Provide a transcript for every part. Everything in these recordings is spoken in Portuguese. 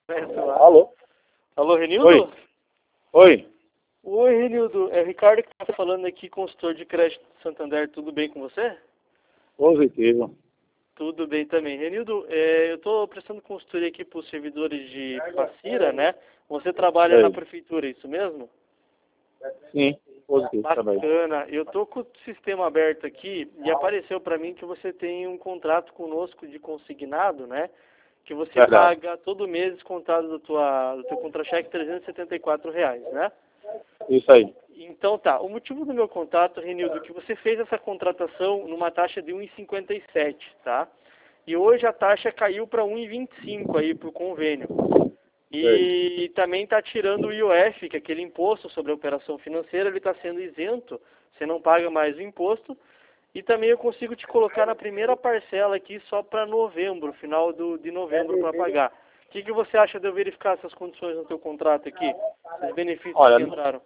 Alô? Alô, Renildo? Oi. Oi. Oi, Renildo. É Ricardo que está falando aqui, consultor de crédito do Santander. Tudo bem com você? Positivo. Tudo bem também. Renildo, eu estou prestando consultoria aqui para os servidores de Passira, né? Você trabalha na Sei. prefeitura, é isso mesmo? Sim, positivo também. Bacana. Eu estou com o sistema aberto aqui e apareceu para mim que você tem um contrato conosco de consignado, né? Que você Verdade. paga todo mês descontado do teu contra-cheque R$ 374, né? Isso aí. Então tá, o motivo do meu contato, Renildo, é que você fez essa contratação numa taxa de 1,57, tá? E hoje a taxa caiu para 1,25 aí pro convênio. Sei. E também está tirando o IOF, que é aquele imposto sobre a operação financeira, ele está sendo isento, você não paga mais o imposto. E também eu consigo te colocar na primeira parcela aqui só para novembro, final de novembro para pagar. O que você acha de eu verificar essas condições no teu contrato aqui? Esses benefícios Olha, que entraram?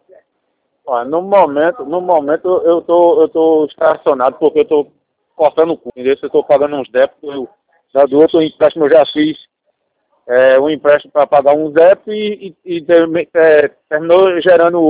no momento eu tô estacionado porque eu tô cortando o cu. Eu estou pagando uns débitos. Do outro empréstimo eu já fiz um empréstimo para pagar um débitos e terminou gerando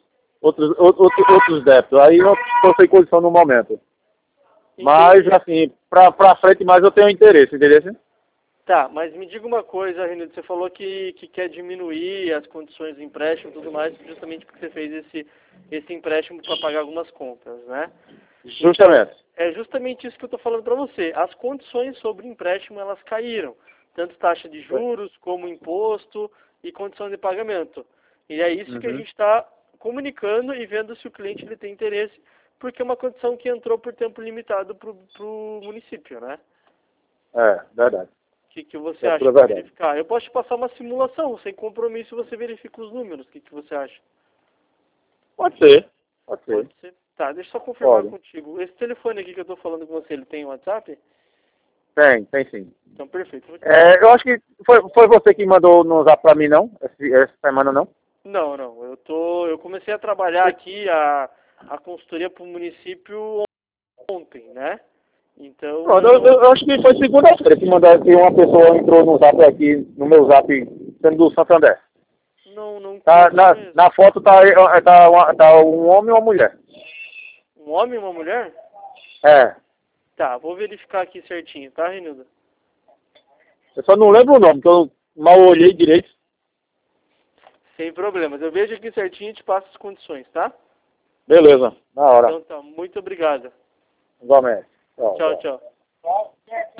outros débitos. Aí eu estou sem condição no momento. Mas, Entendi. assim, pra frente mais eu tenho interesse, entendeu? Tá, mas me diga uma coisa, Renildo, você falou que quer diminuir as condições do empréstimo e tudo mais, justamente porque você fez esse empréstimo para pagar algumas contas, né? Então, Justamente. é justamente isso que eu estou falando para você. As condições sobre o empréstimo, elas caíram. Tanto taxa de juros, como imposto e condição de pagamento. E é isso que a Uhum. gente está comunicando e vendo se o cliente ele tem interesse, porque é uma condição que entrou por tempo limitado para o município, né? Verdade. O que você É acha pura de verdade. verificar? Eu posso te passar uma simulação, sem compromisso você verifica os números. O que você acha? Pode ser. Pode ser. Pode ser? Tá, deixa eu só confirmar Pode. contigo. Esse telefone aqui que eu estou falando com você, ele tem WhatsApp? Tem sim. Então, perfeito. Eu vou te passar. Eu acho que foi você que mandou no zap pra mim, não? Essa semana, não? Não, não. Eu comecei a trabalhar aqui a consultoria para o município ontem, né? Então, Pronto, eu acho que foi segunda-feira que uma pessoa entrou no zap aqui, no meu zap, sendo do Santander. não conheço. Na foto tá um homem e uma mulher. Um homem e uma mulher? É. Tá, vou verificar aqui certinho, tá, Renildo? Eu só não lembro o nome, porque eu mal olhei direito. Sem problemas. Eu vejo aqui certinho e te passo as condições, tá? Beleza, na hora. Então tá, muito obrigado. Igualmente. Tchau, Tchau. tchau.